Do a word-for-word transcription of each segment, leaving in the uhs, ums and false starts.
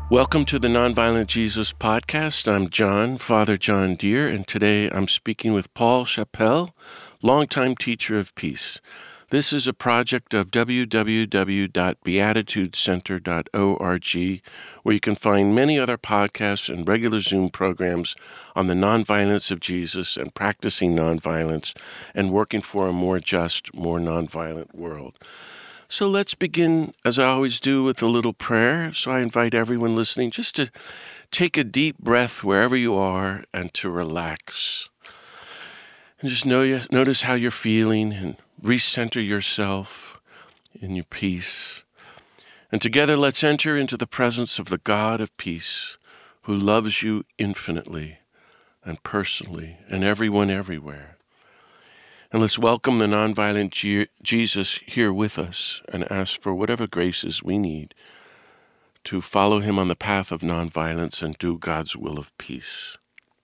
Welcome to the Nonviolent Jesus podcast. I'm John, Father John Deere, and today I'm speaking with Paul Chappell, longtime teacher of peace. This is a project of w w w dot beatitude center dot org, where you can find many other podcasts and regular Zoom programs on the nonviolence of Jesus and practicing nonviolence and working for a more just, more nonviolent world. So let's begin, as I always do, with a little prayer. So I invite everyone listening just to take a deep breath wherever you are and to relax. And just know, notice how you're feeling and recenter yourself in your peace. And together let's enter into the presence of the God of peace, who loves you infinitely and personally and everyone everywhere. And let's welcome the nonviolent G- Jesus here with us and ask for whatever graces we need to follow him on the path of nonviolence and do God's will of peace.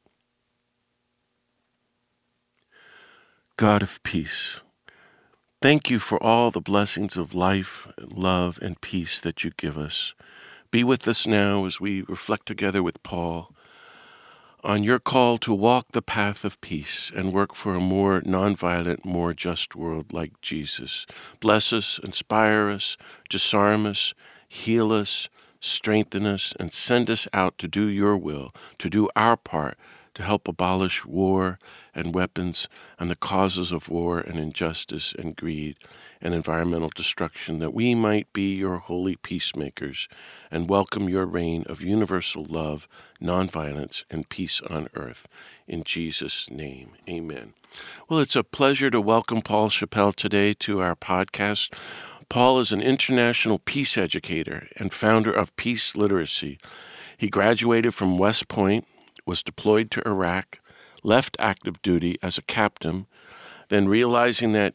God of peace, thank you for all the blessings of life, love, and peace that you give us. Be with us now as we reflect together with Paul on your call to walk the path of peace and work for a more nonviolent, more just world like Jesus. Bless us, inspire us, disarm us, heal us, strengthen us, and send us out to do your will, to do our part, to help abolish war and weapons and the causes of war and injustice and greed and environmental destruction, that we might be your holy peacemakers and welcome your reign of universal love, nonviolence, and peace on earth. In Jesus' name, amen. Well, it's a pleasure to welcome Paul Chappell today to our podcast. Paul is an international peace educator and founder of Peace Literacy. He graduated from West Point, was deployed to Iraq, left active duty as a captain, then realizing that,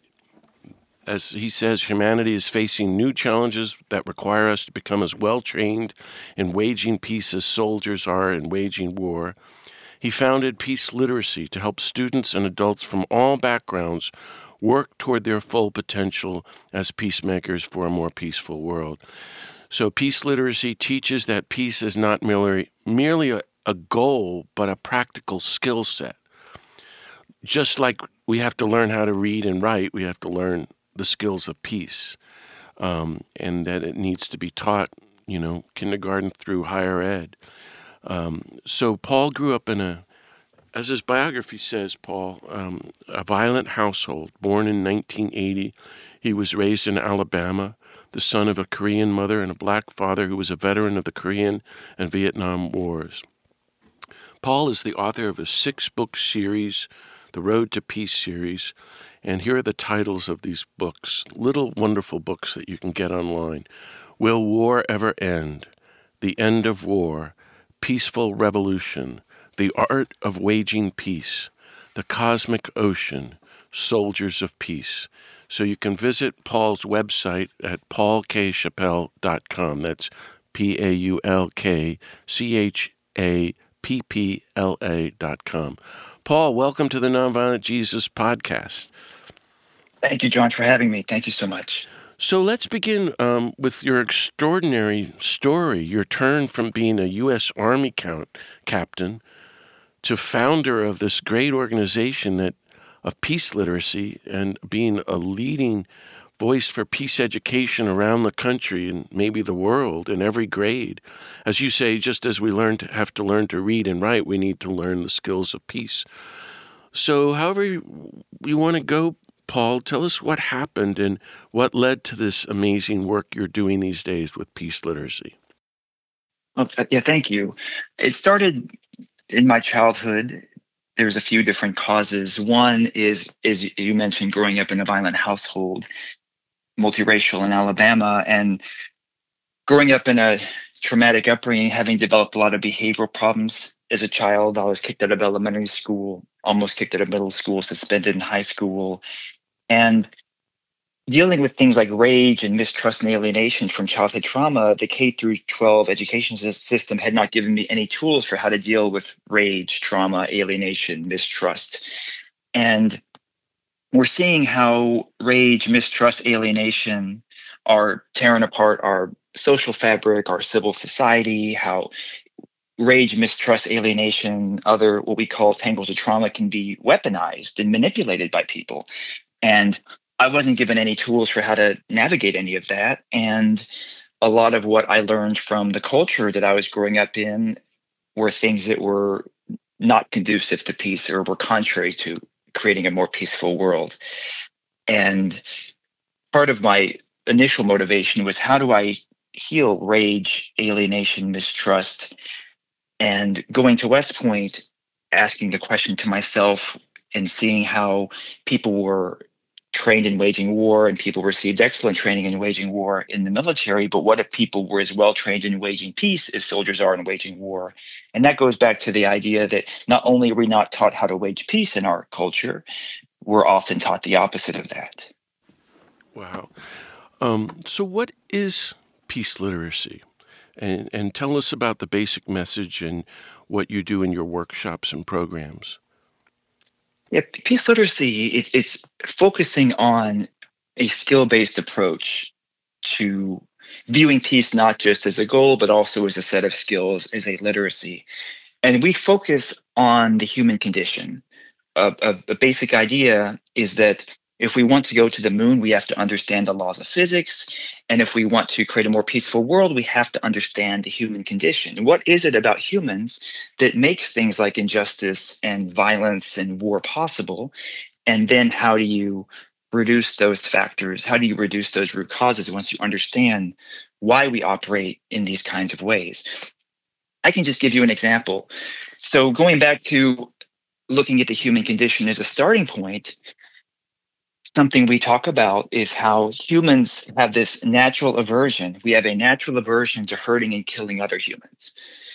as he says, humanity is facing new challenges that require us to become as well-trained in waging peace as soldiers are in waging war. He founded Peace Literacy to help students and adults from all backgrounds work toward their full potential as peacemakers for a more peaceful world. So Peace Literacy teaches that peace is not merely, merely a, a goal, but a practical skill set. Just like we have to learn how to read and write, we have to learn the skills of peace, um, and that it needs to be taught, you know, kindergarten through higher ed. Um, so Paul grew up in a, as his biography says, Paul, um, a violent household. Born in nineteen eighty, he was raised in Alabama, the son of a Korean mother and a black father who was a veteran of the Korean and Vietnam Wars. Paul is the author of a six-book series, the Road to Peace series, and here are the titles of these books, little wonderful books that you can get online. Will War Ever End? The End of War, Peaceful Revolution, The Art of Waging Peace, The Cosmic Ocean, Soldiers of Peace. So you can visit Paul's website at paul k chappell dot com. That's P A U L K C H A P P L A dot com. Paul, welcome to the Nonviolent Jesus podcast. Thank you, John, for having me. Thank you so much. So let's begin um, with your extraordinary story, your turn from being a U S Army count, captain to founder of this great organization that of peace literacy and being a leading voice for peace education around the country and maybe the world in every grade. As you say, just as we learn to have to learn to read and write, we need to learn the skills of peace. So however you, you want to go, Paul, tell us what happened and what led to this amazing work you're doing these days with peace literacy. Well, yeah, thank you. It started in my childhood. There's a few different causes. One is, is you mentioned, growing up in a violent household, multiracial in Alabama, and growing up in a traumatic upbringing, having developed a lot of behavioral problems as a child. I was kicked out of elementary school, almost kicked out of middle school, suspended in high school, and dealing with things like rage and mistrust and alienation from childhood trauma. The K through twelve education system had not given me any tools for how to deal with rage, trauma, alienation, mistrust. And we're seeing how rage, mistrust, alienation are tearing apart our social fabric, our civil society, how rage, mistrust, alienation, other what we call tangles of trauma can be weaponized and manipulated by people. And I wasn't given any tools for how to navigate any of that. And a lot of what I learned from the culture that I was growing up in were things that were not conducive to peace or were contrary to creating a more peaceful world. And part of my initial motivation was, how do I heal rage, alienation, mistrust? And going to West Point, asking the question to myself and seeing how people were trained in waging war and people received excellent training in waging war in the military. But what if people were as well trained in waging peace as soldiers are in waging war? And that goes back to the idea that not only are we not taught how to wage peace in our culture, we're often taught the opposite of that. Wow. Um, so what is peace literacy? And, and tell us about the basic message and what you do in your workshops and programs. Yeah, peace literacy, it, it's focusing on a skill-based approach to viewing peace not just as a goal, but also as a set of skills, as a literacy. And we focus on the human condition. A, a, a basic idea is that if we want to go to the moon, we have to understand the laws of physics. And if we want to create a more peaceful world, we have to understand the human condition. What is it about humans that makes things like injustice and violence and war possible? And then how do you reduce those factors? How do you reduce those root causes once you understand why we operate in these kinds of ways? I can just give you an example. So going back to looking at the human condition as a starting point, something we talk about is how humans have this natural aversion. We have a natural aversion to hurting and killing other humans.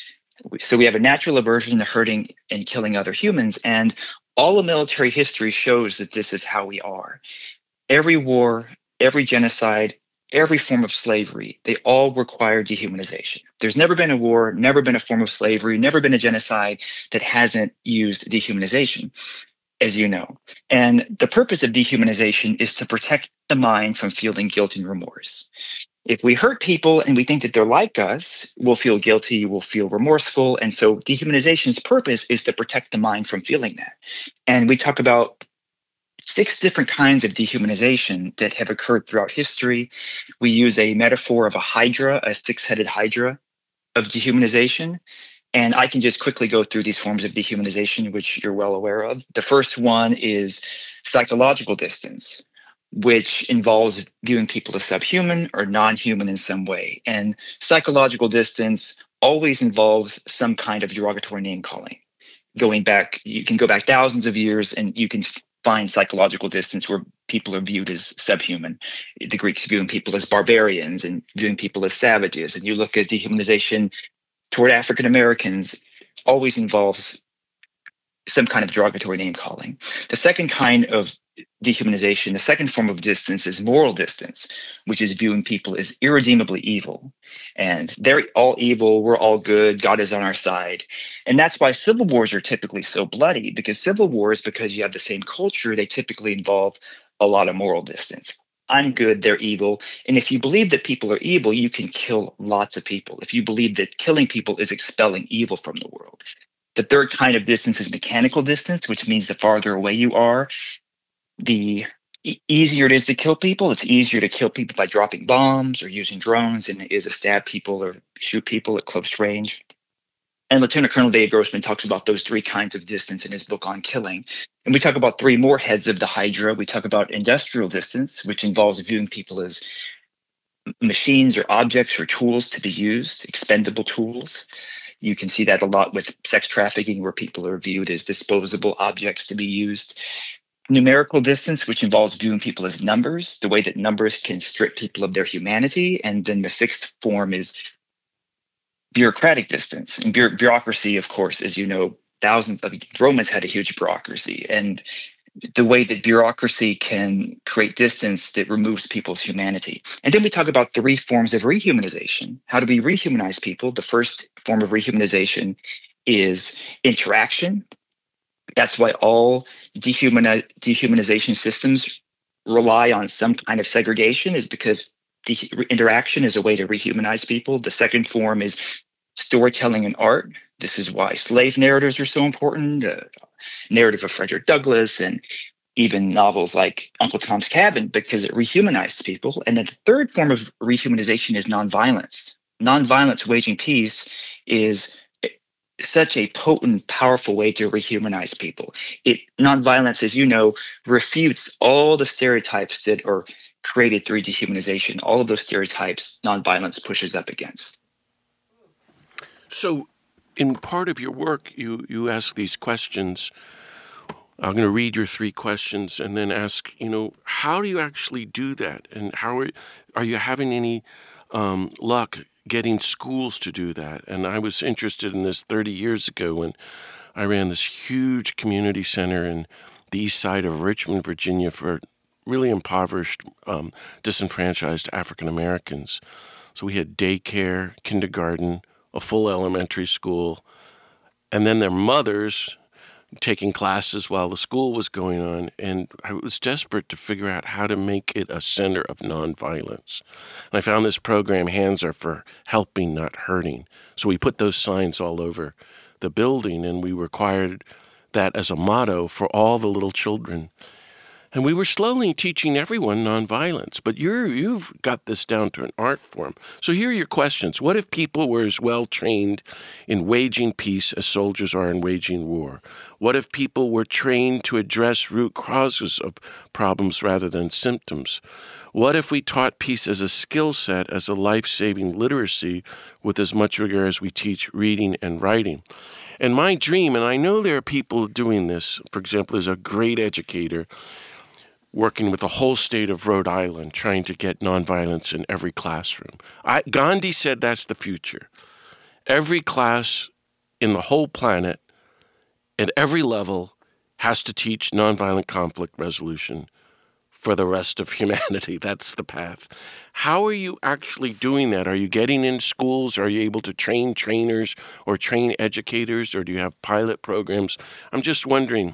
So we have a natural aversion to hurting and killing other humans. And all of military history shows that this is how we are. Every war, every genocide, every form of slavery, they all require dehumanization. There's never been a war, never been a form of slavery, never been a genocide that hasn't used dehumanization, as you know. And the purpose of dehumanization is to protect the mind from feeling guilt and remorse. If we hurt people and we think that they're like us, we'll feel guilty, we'll feel remorseful. And so dehumanization's purpose is to protect the mind from feeling that. And we talk about six different kinds of dehumanization that have occurred throughout history. We use a metaphor of a hydra, a six-headed hydra of dehumanization. And I can just quickly go through these forms of dehumanization, which you're well aware of. The first one is psychological distance, which involves viewing people as subhuman or non-human in some way. And psychological distance always involves some kind of derogatory name calling. Going back, you can go back thousands of years and you can find psychological distance where people are viewed as subhuman. The Greeks viewing people as barbarians and viewing people as savages. And you look at dehumanization toward African Americans, always involves some kind of derogatory name calling. The second kind of dehumanization, the second form of distance, is moral distance, which is viewing people as irredeemably evil. And they're all evil, we're all good, God is on our side. And that's why civil wars are typically so bloody, because civil wars, because you have the same culture, they typically involve a lot of moral distance. I'm good, they're evil. And if you believe that people are evil, you can kill lots of people. If you believe that killing people is expelling evil from the world. The third kind of distance is mechanical distance, which means the farther away you are, the e- easier it is to kill people. It's easier to kill people by dropping bombs or using drones than it is to stab people or shoot people at close range. And Lieutenant Colonel Dave Grossman talks about those three kinds of distance in his book on killing. And we talk about three more heads of the Hydra. We talk about industrial distance, which involves viewing people as machines or objects or tools to be used, expendable tools. You can see that a lot with sex trafficking, where people are viewed as disposable objects to be used. Numerical distance, which involves viewing people as numbers, the way that numbers can strip people of their humanity. And then the sixth form is bureaucratic distance. And bu- bureaucracy, of course, as you know, thousands of Romans had a huge bureaucracy. And the way that bureaucracy can create distance that removes people's humanity. And then we talk about three forms of rehumanization. How do we rehumanize people? The first form of rehumanization is interaction. That's why all dehumani- dehumanization systems rely on some kind of segregation, is because de- interaction is a way to rehumanize people. The second form is storytelling and art. This is why slave narratives are so important. The narrative of Frederick Douglass and even novels like Uncle Tom's Cabin, because it rehumanized people. And then the third form of rehumanization is nonviolence. Nonviolence waging peace is such a potent, powerful way to rehumanize people. It nonviolence, as you know, refutes all the stereotypes that are created through dehumanization. All of those stereotypes, nonviolence pushes up against. So, in part of your work, you you ask these questions. I'm going to read your three questions and then ask, you know, how do you actually do that? And how are, are you having any um, luck getting schools to do that? And I was interested in this thirty years ago when I ran this huge community center in the east side of Richmond, Virginia for really impoverished, um, disenfranchised African Americans. So we had daycare, kindergarten, a full elementary school, and then their mothers taking classes while the school was going on, and I was desperate to figure out how to make it a center of nonviolence. And I found this program, Hands Are for Helping, Not Hurting. So we put those signs all over the building, and we required that as a motto for all the little children. And we were slowly teaching everyone nonviolence, but you're, you've got this down to an art form. So here are your questions. What if people were as well trained in waging peace as soldiers are in waging war? What if people were trained to address root causes of problems rather than symptoms? What if we taught peace as a skill set, as a life-saving literacy with as much rigor as we teach reading and writing? And my dream, and I know there are people doing this, for example, there's a great educator working with the whole state of Rhode Island, trying to get nonviolence in every classroom. I, Gandhi said that's the future. Every class in the whole planet, at every level, has to teach nonviolent conflict resolution for the rest of humanity. That's the path. How are you actually doing that? Are you getting in schools? Are you able to train trainers or train educators, or do you have pilot programs? I'm just wondering.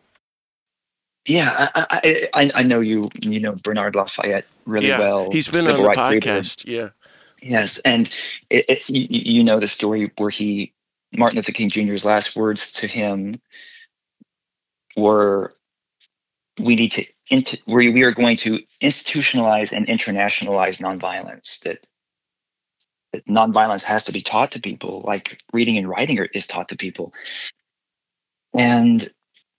Yeah, I, I, I know you, you know, Bernard Lafayette really yeah, well. He's been on the podcast. Leader. Yeah. Yes. And it, it, you, you know the story where he, Martin Luther King Junior's last words to him were, we need to, int- we, we are going to institutionalize and internationalize nonviolence, that, that nonviolence has to be taught to people, like reading and writing are, is taught to people. And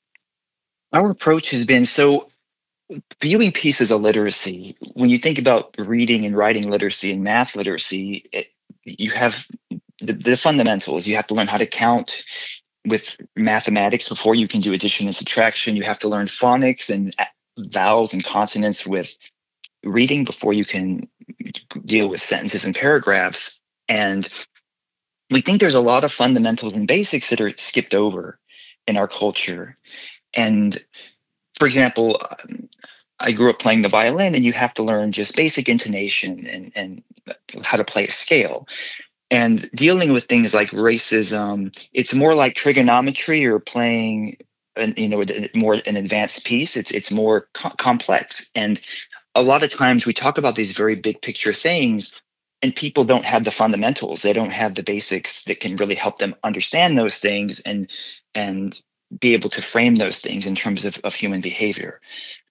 our approach has been, so viewing peace as a literacy, when you think about reading and writing literacy and math literacy, it, you have the, the fundamentals. You have to learn how to count with mathematics before you can do addition and subtraction. You have to learn phonics and vowels and consonants with reading before you can deal with sentences and paragraphs. And we think there's a lot of fundamentals and basics that are skipped over in our culture. And for example, um, I grew up playing the violin, and you have to learn just basic intonation and, and how to play a scale. And dealing with things like racism, it's more like trigonometry or playing, an, you know, more an advanced piece. It's it's more co- complex. And a lot of times we talk about these very big picture things, and people don't have the fundamentals. They don't have the basics that can really help them understand those things and and be able to frame those things in terms of, of human behavior.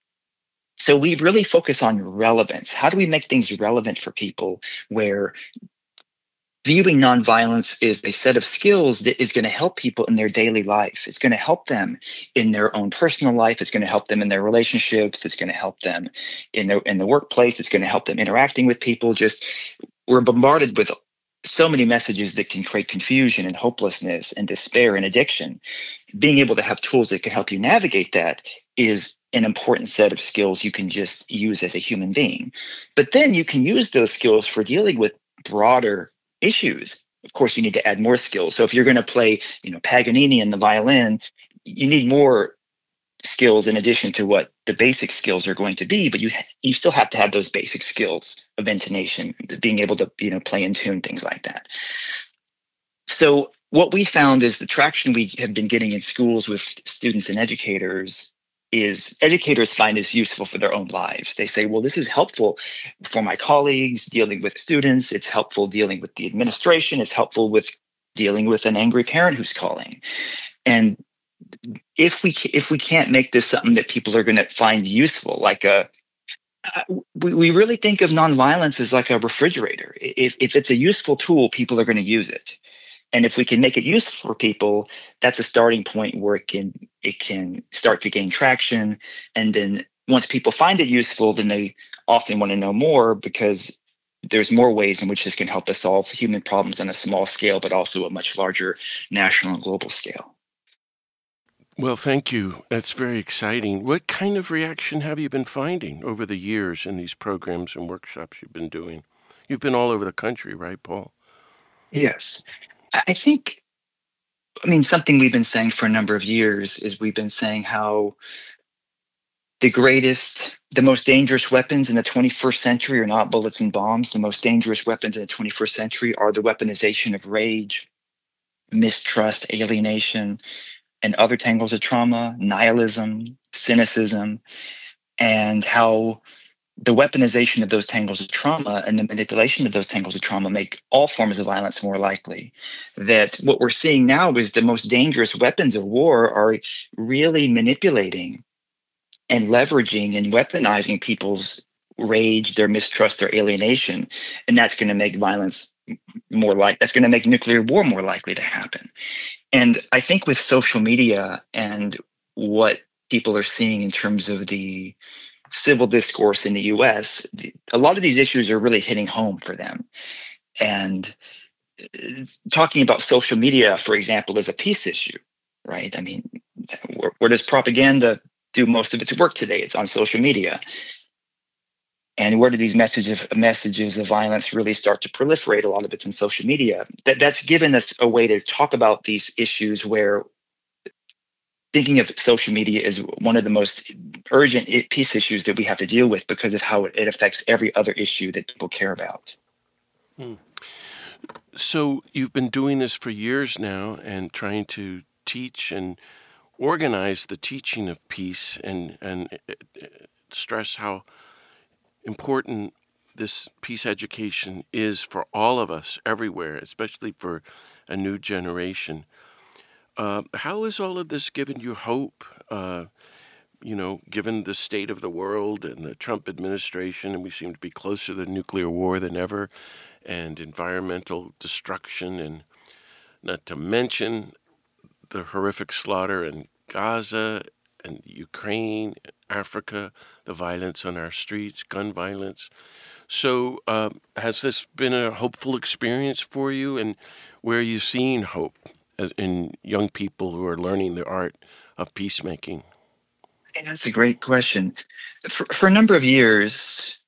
So we really focus on relevance. How do we make things relevant for people, where viewing nonviolence is a set of skills that is going to help people in their daily life. It's going to help them in their own personal life. It's going to help them in their relationships. It's going to help them in their in the workplace. It's going to help them interacting with people. Just we're bombarded with so many messages that can create confusion and hopelessness and despair and addiction. Being able to have tools that can help you navigate that is an important set of skills you can just use as a human being. But then you can use those skills for dealing with broader issues. Of course, you need to add more skills. So if you're going to play, you know, Paganini in the violin, you need more skills in addition to what the basic skills are going to be, but you you still have to have those basic skills of intonation, being able to, you know, play in tune, things like that. So what we found is the traction we have been getting in schools with students and educators is educators find is useful for their own lives. They say, well, this is helpful for my colleagues dealing with students. It's helpful dealing with the administration. It's helpful with dealing with an angry parent who's calling. And if we if we can't make this something that people are going to find useful, like a we, we really think of nonviolence as like a refrigerator. If if it's a useful tool, people are going to use it. And if we can make it useful for people, that's a starting point where it can it can start to gain traction. And then once people find it useful, then they often want to know more, because there's more ways in which this can help us solve human problems on a small scale, but also a much larger national and global scale. Well, thank you. That's very exciting. What kind of reaction have you been finding over the years in these programs and workshops you've been doing? You've been all over the country, right, Paul? Yes. I think, I mean, something we've been saying for a number of years is we've been saying how the greatest, the most dangerous weapons in the twenty-first century are not bullets and bombs. The most dangerous weapons in the twenty-first century are the weaponization of rage, mistrust, alienation, and other tangles of trauma, nihilism, cynicism, and how the weaponization of those tangles of trauma and the manipulation of those tangles of trauma make all forms of violence more likely. That what we're seeing now is the most dangerous weapons of war are really manipulating and leveraging and weaponizing people's rage, their mistrust, their alienation. And that's going to make violence more like, that's going to make nuclear war more likely to happen. And I think with social media and what people are seeing in terms of the civil discourse in the U S, a lot of these issues are really hitting home for them. And talking about social media, for example, is a peace issue, right? I mean, where, where does propaganda do most of its work today? It's on social media. And where do these messages messages of violence really start to proliferate? A lot of it's in social media. That that's given us a way to talk about these issues, where thinking of social media is one of the most urgent peace issues that we have to deal with, because of how it affects every other issue that people care about. Hmm. So you've been doing this for years now and trying to teach and organize the teaching of peace, and, and stress how important this peace education is for all of us everywhere, especially for a new generation. Uh, how has all of this given you hope, uh, you know, given the state of the world and the Trump administration, and we seem to be closer to nuclear war than ever, and environmental destruction, and not to mention the horrific slaughter in Gaza and Ukraine, Africa, the violence on our streets, gun violence. So uh, has this been a hopeful experience for you, and where are you seeing hope as in young people who are learning the art of peacemaking? Yeah, that's a great question. For, for a number of years,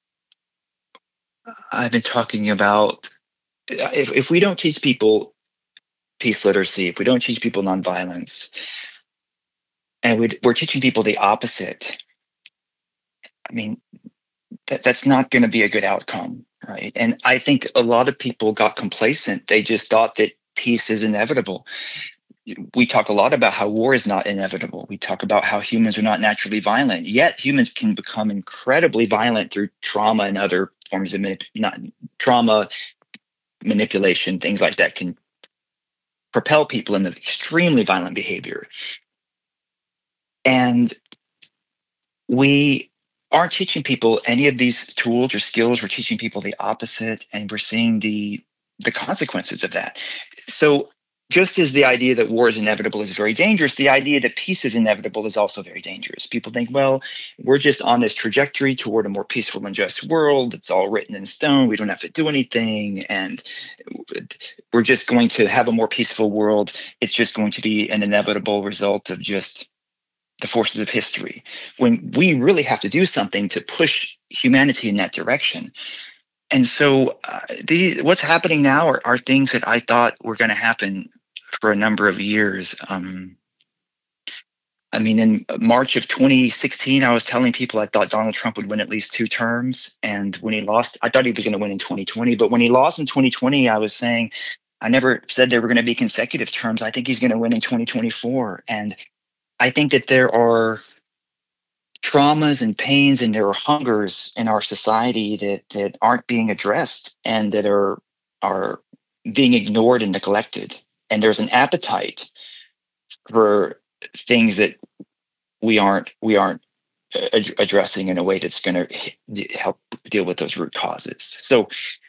I've been talking about if, if we don't teach people peace literacy, if we don't teach people nonviolence, and we, we're teaching people the opposite, I mean, that, that's not going to be a good outcome, right? And I think a lot of people got complacent. They just thought that peace is inevitable. We talk a lot about how war is not inevitable. We talk about how humans are not naturally violent, yet humans can become incredibly violent through trauma and other forms of manip- not trauma, manipulation, things like that can propel people into extremely violent behavior. And we aren't teaching people any of these tools or skills. We're teaching people the opposite, and we're seeing the the consequences of that. So just as the idea that war is inevitable is very dangerous, the idea that peace is inevitable is also very dangerous. People think, well, we're just on this trajectory toward a more peaceful and just world. It's all written in stone. We don't have to do anything. And we're just going to have a more peaceful world. It's just going to be an inevitable result of just the forces of history, when we really have to do something to push humanity in that direction. And so uh, the, what's happening now are, are things that I thought were going to happen for a number of years. Um, I mean, in March of twenty sixteen, I was telling people I thought Donald Trump would win at least two terms. And when he lost, I thought he was going to win in twenty twenty. But when he lost in twenty twenty, I was saying, I never said there were going to be consecutive terms. I think he's going to win in twenty twenty-four. And I think that there are traumas and pains, and there are hungers in our society that that aren't being addressed and that are are being ignored and neglected. And there's an appetite for things that we aren't we aren't ad- addressing in a way that's going to help deal with those root causes. So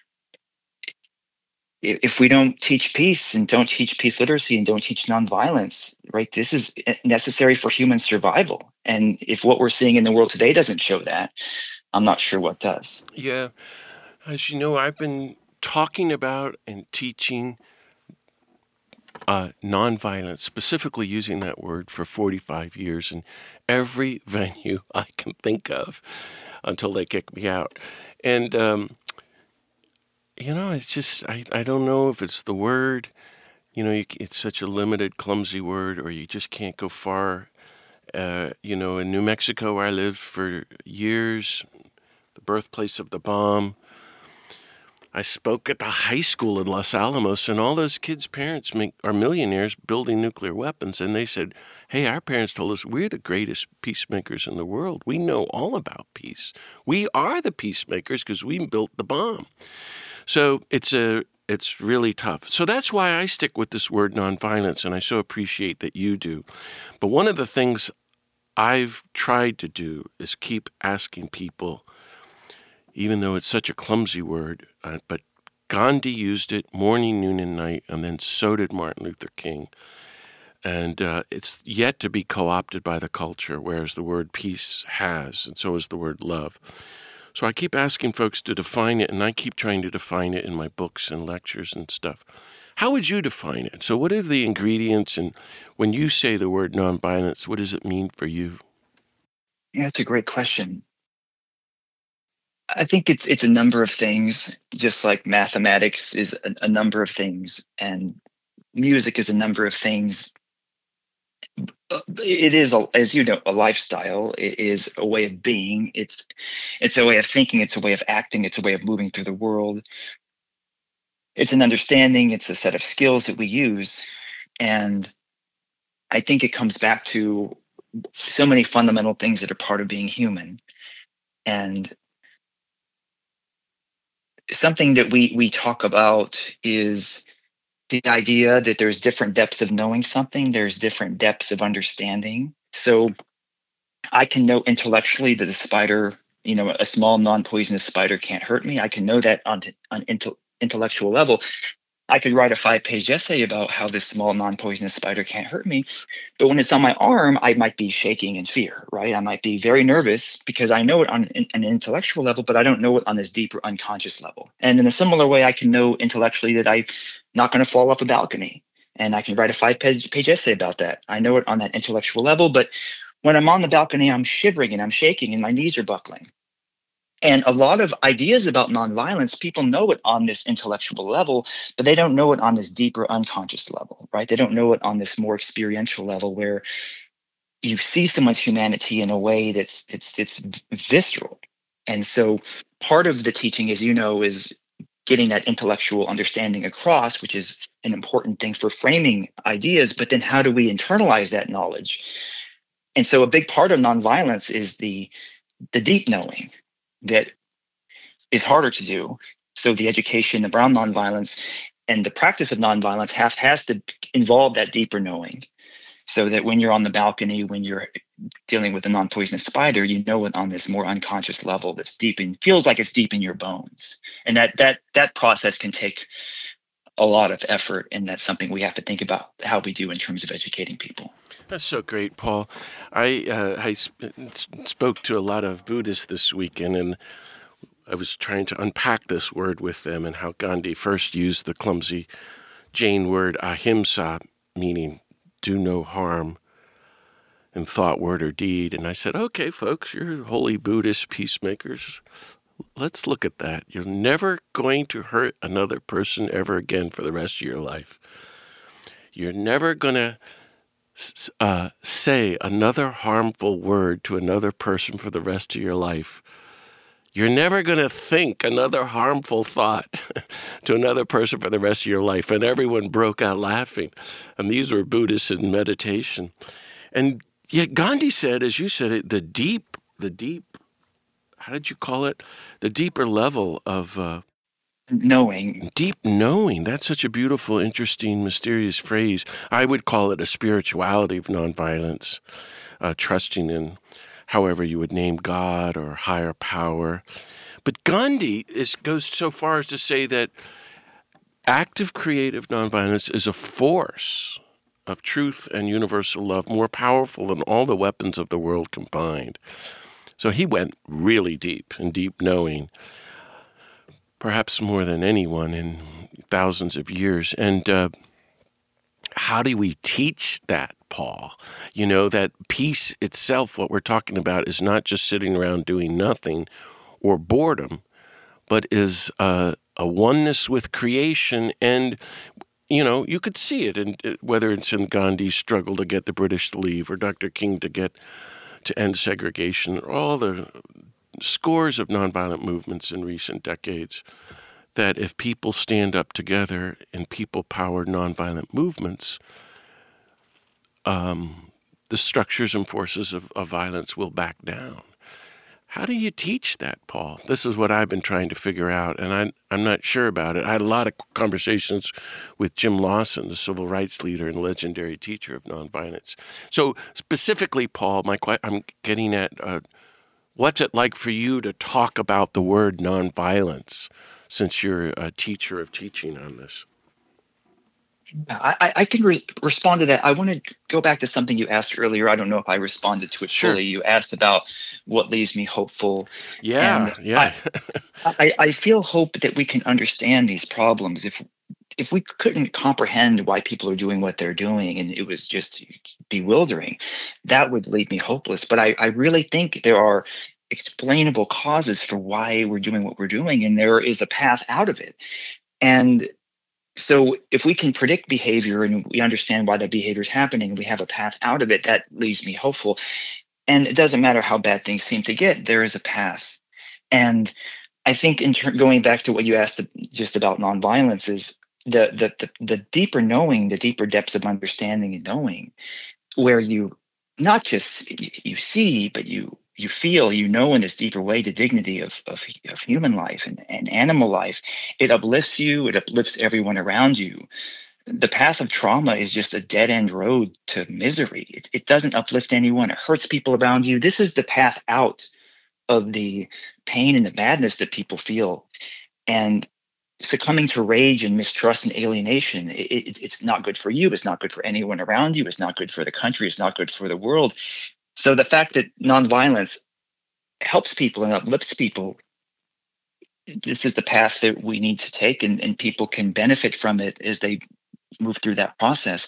i- if we don't teach peace and don't teach peace literacy and don't teach nonviolence, right, this is necessary for human survival. And if what we're seeing in the world today doesn't show that, I'm not sure what does. Yeah. As you know, I've been talking about and teaching uh, nonviolence, specifically using that word, for forty-five years in every venue I can think of until they kick me out. And, um, you know, it's just, I, I don't know if it's the word, you know, you, it's such a limited, clumsy word, or you just can't go far. Uh, you know, in New Mexico, where I lived for years, the birthplace of the bomb, I spoke at the high school in Los Alamos, and all those kids' parents make, are millionaires building nuclear weapons. And they said, hey, our parents told us we're the greatest peacemakers in the world. We know all about peace. We are the peacemakers because we built the bomb. So it's a it's really tough. So that's why I stick with this word nonviolence, and I so appreciate that you do. But one of the things I've tried to do is keep asking people, even though it's such a clumsy word, uh, but Gandhi used it morning, noon, and night, and then so did Martin Luther King. And uh, it's yet to be co-opted by the culture, whereas the word peace has, and so is the word love. So I keep asking folks to define it, and I keep trying to define it in my books and lectures and stuff. How would you define it? So what are the ingredients, and when you say the word nonviolence, what does it mean for you? Yeah, that's a great question. I think it's it's a number of things, just like mathematics is a, a number of things, and music is a number of things. Uh, It is, a, as you know, a lifestyle. It is a way of being. It's it's a way of thinking. It's a way of acting. It's a way of moving through the world. It's an understanding. It's a set of skills that we use, and I think it comes back to so many fundamental things that are part of being human. And something that we we talk about is the idea that there's different depths of knowing something, there's different depths of understanding. So I can know intellectually that a spider, you know, a small non-poisonous spider can't hurt me. I can know that on on intel, intellectual level. I could write a five-page essay about how this small non-poisonous spider can't hurt me. But when it's on my arm, I might be shaking in fear, right? I might be very nervous because I know it on an, an intellectual level, but I don't know it on this deeper unconscious level. And in a similar way, I can know intellectually that I'm not going to fall off a balcony. And I can write a five-page page essay about that. I know it on that intellectual level, but when I'm on the balcony, I'm shivering and I'm shaking and my knees are buckling. And a lot of ideas about nonviolence, people know it on this intellectual level, but they don't know it on this deeper unconscious level, right? They don't know it on this more experiential level where you see someone's humanity in a way that's it's it's visceral. And so part of the teaching, as you know, is getting that intellectual understanding across, which is an important thing for framing ideas. But then how do we internalize that knowledge? And so a big part of nonviolence is the the deep knowing that is harder to do. So the education around nonviolence and the practice of nonviolence have has to involve that deeper knowing, so that when you're on the balcony, when you're dealing with a non-poisonous spider, you know it on this more unconscious level that's deep and feels like it's deep in your bones. And that that that process can take a lot of effort, and that's something we have to think about how we do in terms of educating people. That's so great, Paul. I uh, I sp- spoke to a lot of Buddhists this weekend, and I was trying to unpack this word with them and how Gandhi first used the clumsy Jain word ahimsa, meaning do no harm in thought, word, or deed. And I said, okay, folks, you're holy Buddhist peacemakers. Let's look at that. You're never going to hurt another person ever again for the rest of your life. You're never going to uh, say another harmful word to another person for the rest of your life. You're never going to think another harmful thought to another person for the rest of your life. And everyone broke out laughing. And these were Buddhists in meditation. And yet Gandhi said, as you said it, the deep the deep, how did you call it? The deeper level of uh, Knowing. deep knowing. That's such a beautiful, interesting, mysterious phrase. I would call it a spirituality of nonviolence, uh, trusting in however you would name God or higher power. But Gandhi is, goes so far as to say that active creative nonviolence is a force of truth and universal love more powerful than all the weapons of the world combined. So he went really deep in deep knowing, perhaps more than anyone in thousands of years. And uh, how do we teach that, Paul? You know, that peace itself, what we're talking about, is not just sitting around doing nothing or boredom, but is uh, a oneness with creation. And, you know, you could see it, in, whether it's in Gandhi's struggle to get the British to leave or Doctor King to get to end segregation, or all the scores of nonviolent movements in recent decades, that if people stand up together in people-powered nonviolent movements, um, the structures and forces of, of violence will back down. How do you teach that, Paul? This is what I've been trying to figure out, and I, I'm not sure about it. I had a lot of conversations with Jim Lawson, the civil rights leader and legendary teacher of nonviolence. So specifically, Paul, my I'm getting at uh, what's it like for you to talk about the word nonviolence, since you're a teacher of teaching on this? I, I can re- respond to that. I want to go back to something you asked earlier. I don't know if I responded to it Sure. fully. You asked about what leaves me hopeful. Yeah, and yeah. I, I, I feel hope that we can understand these problems. If if we couldn't comprehend why people are doing what they're doing, and it was just bewildering, that would leave me hopeless. But I, I really think there are explainable causes for why we're doing what we're doing, and there is a path out of it. And so if we can predict behavior and we understand why that behavior is happening and we have a path out of it, that leaves me hopeful. And it doesn't matter how bad things seem to get, there is a path. And I think in ter- going back to what you asked just about nonviolence is the, the the the deeper knowing, the deeper depths of understanding and knowing, where you not just you, you see, but you you feel, you know, in this deeper way, the dignity of of, of human life and, and animal life. It uplifts you. It uplifts everyone around you. The path of trauma is just a dead end road to misery. It, it doesn't uplift anyone. It hurts people around you. This is the path out of the pain and the madness that people feel. And succumbing to rage and mistrust and alienation, it, it, it's not good for you. It's not good for anyone around you. It's not good for the country. It's not good for the world. So the fact that nonviolence helps people and uplifts people, this is the path that we need to take, and, and people can benefit from it as they move through that process.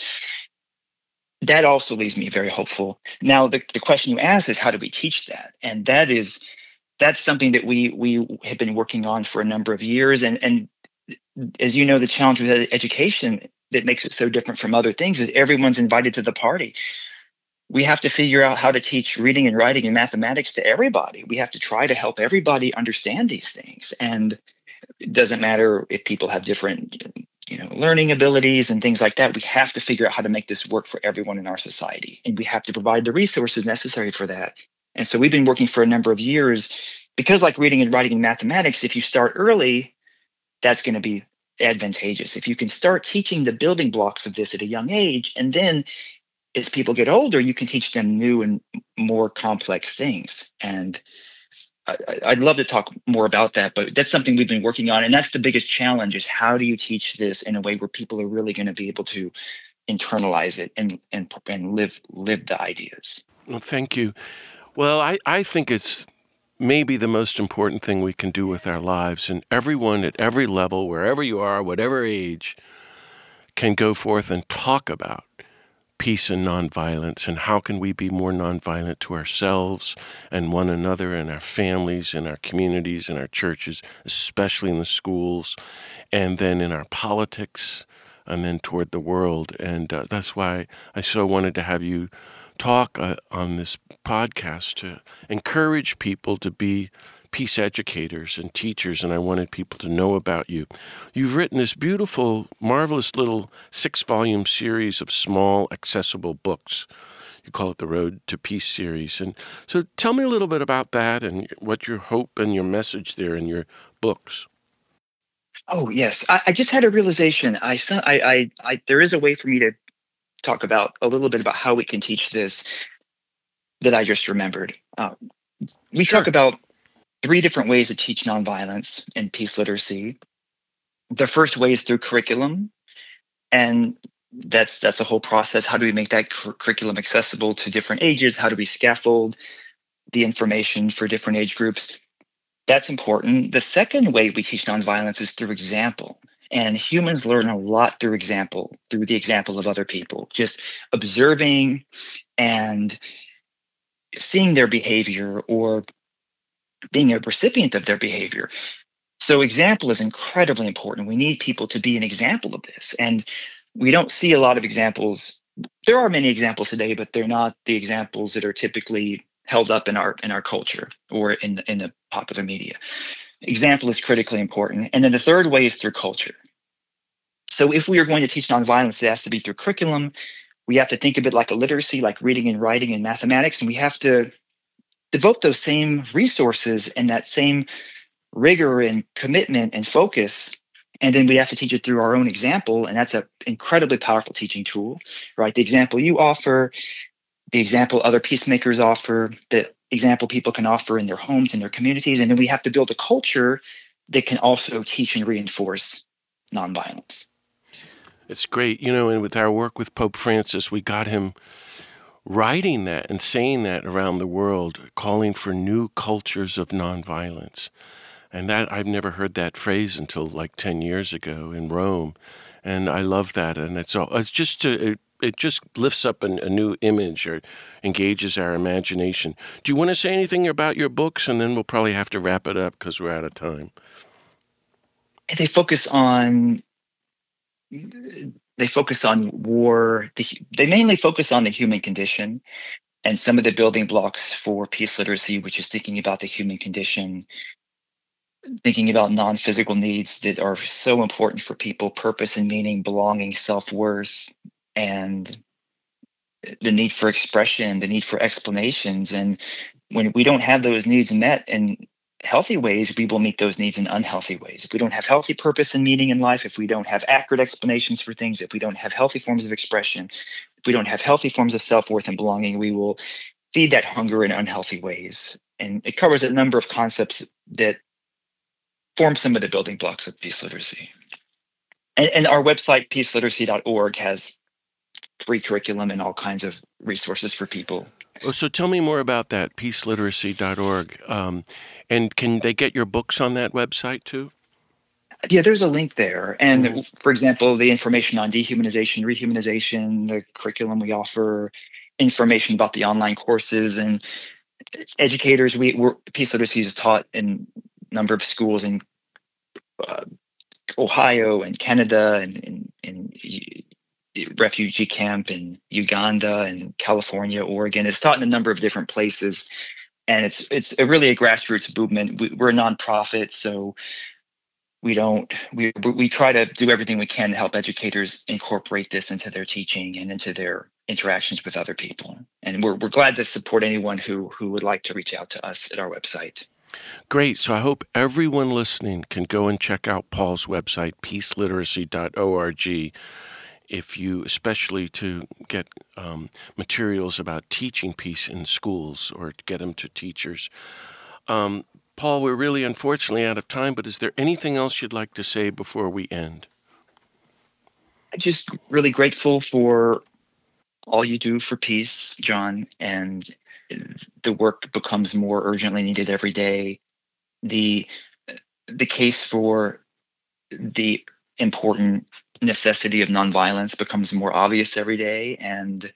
That also leaves me very hopeful. Now, the, the question you asked is, how do we teach that? And that is, that's something that we we have been working on for a number of years. And, and as you know, the challenge with education that makes it so different from other things is everyone's invited to the party. We have to figure out how to teach reading and writing and mathematics to everybody. We have to try to help everybody understand these things. And it doesn't matter if people have different, you know, learning abilities and things like that. We have to figure out how to make this work for everyone in our society. And we have to provide the resources necessary for that. And so we've been working for a number of years because, like reading and writing and mathematics, if you start early, that's going to be advantageous. If you can start teaching the building blocks of this at a young age, and then as people get older, you can teach them new and more complex things. And I, I'd love to talk more about that, but that's something we've been working on. And that's the biggest challenge, is how do you teach this in a way where people are really going to be able to internalize it and and, and live live the ideas. Well, thank you. Well, I, I think it's maybe the most important thing we can do with our lives, and everyone at every level, wherever you are, whatever age, can go forth and talk about peace and nonviolence, and how can we be more nonviolent to ourselves and one another and our families and our communities and our churches, especially in the schools, and then in our politics, and then toward the world. And uh, that's why I so wanted to have you talk uh, on this podcast to encourage people to be peace educators and teachers, and I wanted people to know about you. You've written this beautiful, marvelous little six-volume series of small, accessible books. you call it the Road to Peace series. And so tell me a little bit about that and what your hope and your message there in your books. Oh yes, I, I just had a realization. I, saw, I, I, I, there is a way for me to talk about a little bit about how we can teach this that I just remembered. Uh, we Sure. talk about three different ways to teach nonviolence in peace literacy. The first way is through curriculum, and that's that's a whole process. How do we make that cur- curriculum accessible to different ages? How do we scaffold the information for different age groups? That's important. The second way we teach nonviolence is through example. And humans learn a lot through example, through the example of other people, just observing and seeing their behavior or being a recipient of their behavior. So, example is incredibly important. We need people to be an example of this. And we don't see a lot of examples. There are many examples today, but they're not the examples that are typically held up in our in our culture or in the, in the popular media. Example is critically important. And then the third way is through culture. So if we are going to teach nonviolence, it has to be through curriculum. We have to think of it like a literacy, like reading and writing and mathematics, and we have to devote those same resources and that same rigor and commitment and focus. And then we have to teach it through our own example, and that's an incredibly powerful teaching tool, right? The example you offer, the example other peacemakers offer, the example people can offer in their homes and their communities. And then we have to build a culture that can also teach and reinforce nonviolence. It's great. You know, and with our work with Pope Francis, we got him writing that and saying that around the world, calling for new cultures of nonviolence. And that I've never heard that phrase until like ten years ago in Rome. And I love that. And it's all, it's just, a, it, it just lifts up an, a new image or engages our imagination. Do you want to say anything about your books? And then we'll probably have to wrap it up because we're out of time. They focus on they focus on war. The, they mainly focus on the human condition and some of the building blocks for peace literacy, which is thinking about the human condition, thinking about non-physical needs that are so important for people: purpose and meaning, belonging, self-worth, and the need for expression, the need for explanations. And when we don't have those needs met in healthy ways, we will meet those needs in unhealthy ways. If we don't have healthy purpose and meaning in life, if we don't have accurate explanations for things, if we don't have healthy forms of expression, if we don't have healthy forms of self-worth and belonging, we will feed that hunger in unhealthy ways. And it covers a number of concepts that form some of the building blocks of peace literacy. And, and our website, peace literacy dot org, has free curriculum and all kinds of resources for people. Oh, so tell me more about that, peace literacy dot org. Um, and can they get your books on that website too? Yeah, there's a link there. And Mhm. for example, the information on dehumanization, rehumanization, the curriculum we offer, information about the online courses, and educators. We we're, Peace Literacy is taught in a number of schools in uh, Ohio and Canada and in, in, in refugee camp in Uganda and California, Oregon. It's taught in a number of different places, and it's it's a really a grassroots movement. We, we're a nonprofit, so we don't we we try to do everything we can to help educators incorporate this into their teaching and into their interactions with other people. And we're we're glad to support anyone who who would like to reach out to us at our website. Great. So I hope everyone listening can go and check out Paul's website, peace literacy dot org. If you, especially to get um, materials about teaching peace in schools or to get them to teachers. Um, Paul, we're really unfortunately out of time, but is there anything else you'd like to say before we end? I'm just really grateful for all you do for peace, John, and the work becomes more urgently needed every day. The the case for the important necessity of nonviolence becomes more obvious every day, and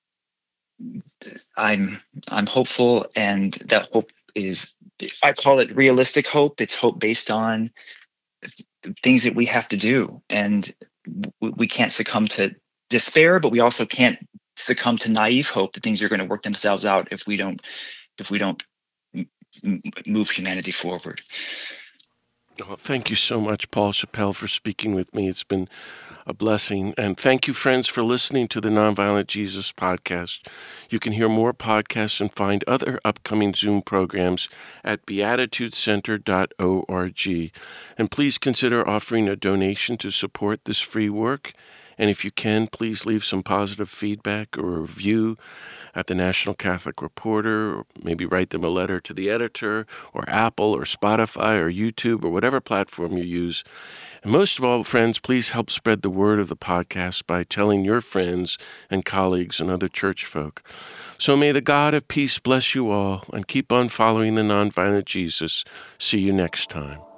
I'm I'm hopeful, and that hope is, I call it realistic hope. It's hope based on things that we have to do, and we can't succumb to despair, but we also can't succumb to naive hope that things are going to work themselves out if we don't if we don't move humanity forward. Well, thank you so much, Paul Chappell, for speaking with me. It's been a blessing. And thank you, friends, for listening to the Nonviolent Jesus podcast. You can hear more podcasts and find other upcoming Zoom programs at beatitude center dot org. And please consider offering a donation to support this free work. And if you can, please leave some positive feedback or a review at the National Catholic Reporter, or maybe write them a letter to the editor, or Apple, or Spotify, or YouTube, or whatever platform you use. And most of all, friends, please help spread the word of the podcast by telling your friends and colleagues and other church folk. So may the God of peace bless you all, and keep on following the nonviolent Jesus. See you next time.